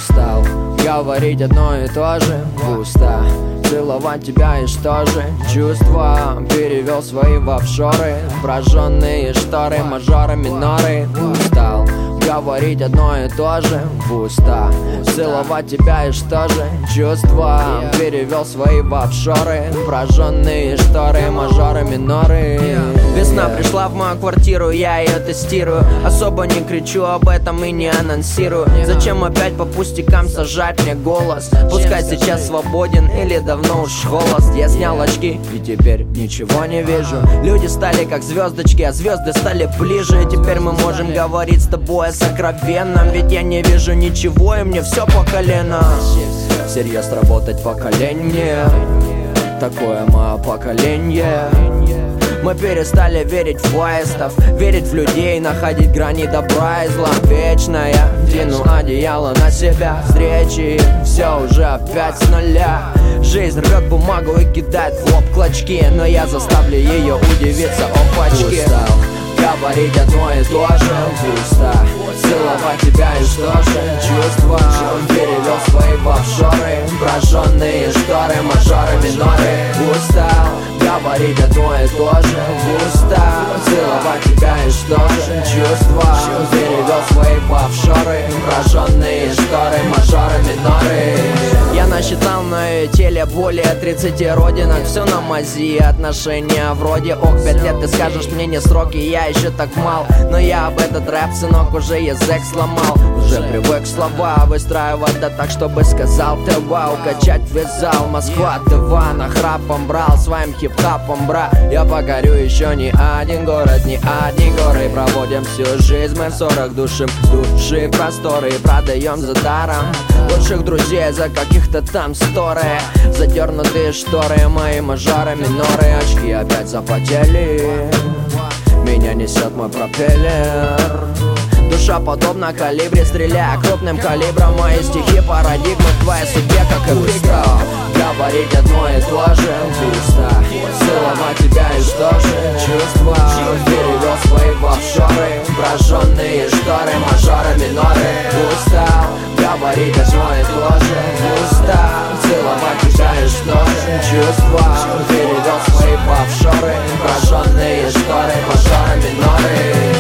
Устал говорить одно и то же в уста, целовать тебя и что же? Чувства перевел свои в офшоры, прожженные шторы, мажоры, миноры. Устал говорить одно и то же в уста, целовать тебя и что же? Чувства перевел свои в офшоры, прожженные шторы, мажоры, миноры. Весна пришла в мою квартиру, я ее тестирую. Особо не кричу об этом и не анонсирую. Зачем опять по пустякам сажать мне голос? Пускай сейчас свободен или давно уж холост. Я снял очки и теперь ничего не вижу. Люди стали как звездочки, а звезды стали ближе. Теперь мы можем говорить с тобой о сокровенном, ведь я не вижу ничего и мне все по колено. Всерьез работать поколень мне, такое мое поколение. Мы перестали верить в поездов, верить в людей, находить грани добра и зла. Вечно я тяну одеяло на себя, встречи, все уже опять с нуля. Жизнь рвет бумагу и кидает в лоб клочки, но я заставлю ее удивиться, опачки. Устал говорить одно и то же в уста, целовать тебя и что же? Чувства перевел свои в офшоры, прожженные шторы, мажоры, миноры. Устал говорить одно и то же в уста, целовать тебя и что же? Чувства перевел свои в офшоры, прожженные шторы, мажоры, миноры. Я насчитал на ее теле более 30 родинок, все на мази, отношения вроде ок. 5 лет ты скажешь мне не сроки, я еще так мал, но я об этот рэп, сынок, уже язык сломал. Уже привык слова выстраивать, да так, чтобы сказал ты вау. Качать вязал, Москва, ТВ, нахрапом брал своим хип-хапом, бра. Я покорю еще не один город, не одни горы. Проводим всю жизнь мы в 40 душим души просторы и продаем за даром лучших друзей за каких-то там сторы. Задернутые шторы, мои мажоры, миноры. Очки опять запотели, меня несет мой пропеллер. Душа подобна калибре, стреляя крупным калибром. Мои стихи парадигмы в твоей судьбе, как и устал говорить одно и то же в уста, целовать тебя и что же? Чувства перевел свои в офшоры, прожженные шторы, мажоры, миноры. Устал говорить одно и то же в уста, целовать тебя и что же? Чувства перевел свои в офшоры, прожженные шторы, мажоры, миноры.